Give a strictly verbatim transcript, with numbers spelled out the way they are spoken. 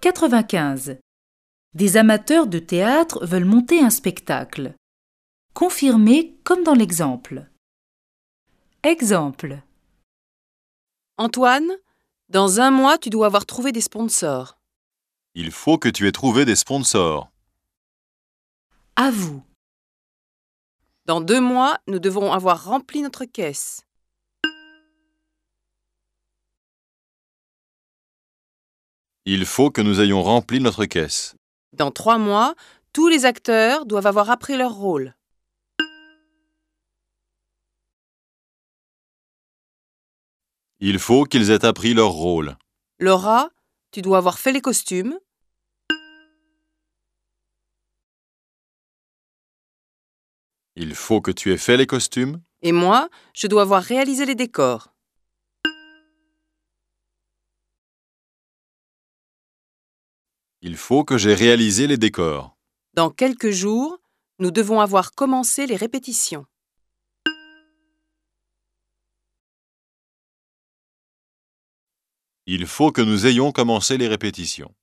quatre-vingt-quinze. Des amateurs de théâtre veulent monter un spectacle. Confirmez comme dans l'exemple. Exemple. Antoine, dans un mois, tu dois avoir trouvé des sponsors. Il faut que tu aies trouvé des sponsors. À vous. Dans deux mois, nous devons avoir rempli notre caisse. Il faut que nous ayons rempli notre caisse. Dans trois mois, tous les acteurs doivent avoir appris leur rôle. Il faut qu'ils aient appris leur rôle. Laura, tu dois avoir fait les costumes. Il faut que tu aies fait les costumes. Et moi, je dois avoir réalisé les décors. Il faut que j'ai réalisé les décors. Dans quelques jours, nous devons avoir commencé les répétitions. Il faut que nous ayons commencé les répétitions.